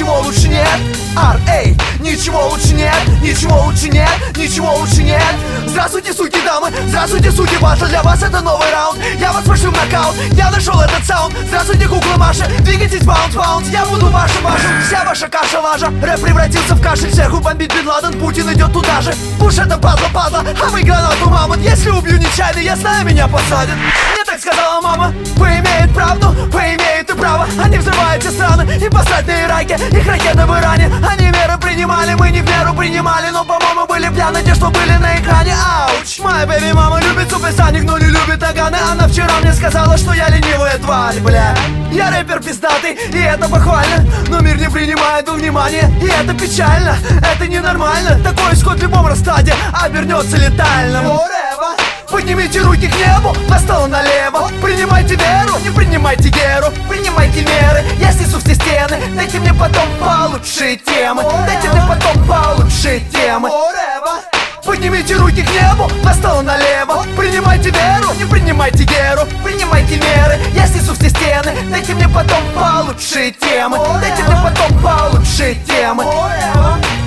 ничего лучше нет. R.A. Ничего лучше нет, ничего лучше нет, ничего лучше нет. Здравствуйте, суки дамы, здравствуйте, суки батл. Для вас это новый раунд, я вас прошу в нокаут. Я нашел этот саунд, здравствуйте, кукла Маша. Двигайтесь, баунс, я буду вашим. Вся ваша каша лажа, рэп превратился в кашель. Всех убомбит Бен Ладен, Путин идет туда же. Пуш это падла, а вы гранату, мамонт. Если убью нечаянно, я знаю, меня посадят. Мне так сказала мама, поимеют правду, поимеют и право. Они взрывают все страны и посадят на Ираке. Их ракеты в Иране, они меры принимали, мы не в меру принимали. Но, по-моему, были пьяны те, что были на экране. Ауч, моя бэби мама любит супесаник, но не любит наганы. Она вчера мне сказала, что я ленивая тварь, бля. Я рэпер пиздатый, и это похвально. Но мир не принимает во внимание, и это печально. Это ненормально, такой исход в любом раскладе обернется летальным. Поднимите руки к небу, на стол налево. Принимайте веру, не принимайте геру. Принимайте меры, я снесу все стены. Дайте мне потом получше темы. Дайте мне потом получше темы. Поднимите руки к небу, на стол налево. Принимайте веру, не принимайте геру. Принимайте меры, я снесу все стены. Дайте мне потом получше темы. Дайте мне потом получше темы.